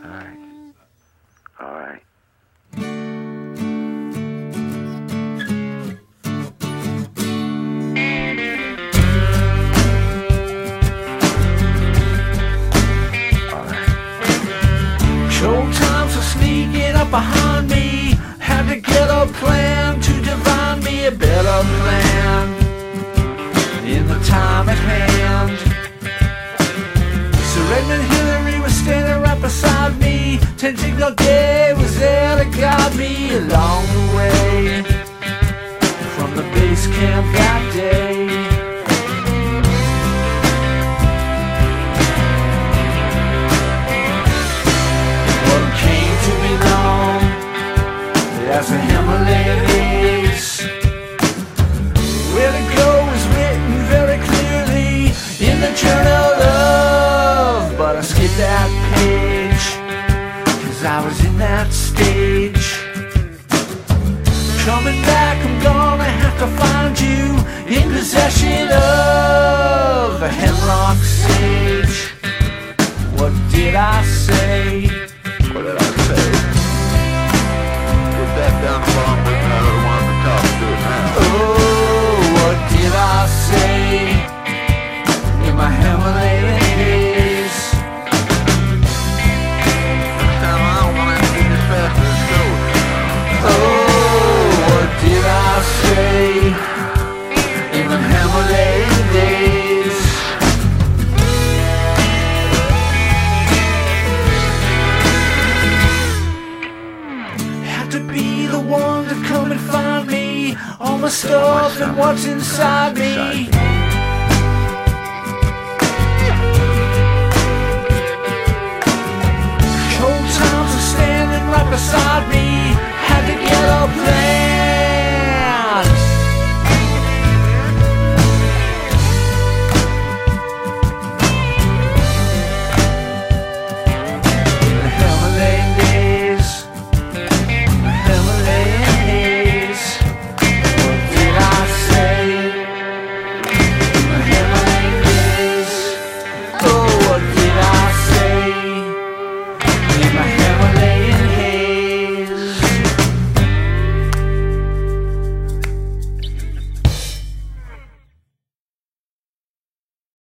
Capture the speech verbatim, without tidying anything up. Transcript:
Alright. Alright. Showtimes are sneaking up behind me. Had to get a plan to divine me a better plan in the time at hand. Sir Edmund Hillary was standing right beside me. Ten Signal Gay was there to guide me along the way from the base camp that day. As the Himalayan haze, where to go is written very clearly in the journal of, but I skipped that page, cause I was in that stage. Coming back, I'm gonna have to find you in possession of a hemlock sage. What did I say? What did I say? That down along with another one to talk to it now. Oh, what did I say in my Himalayan days? This time I don't want to be as fast as it goes. Oh, what did I say in the Himalayan days? Had to be the one to come and find me, all my stuff and what's inside me.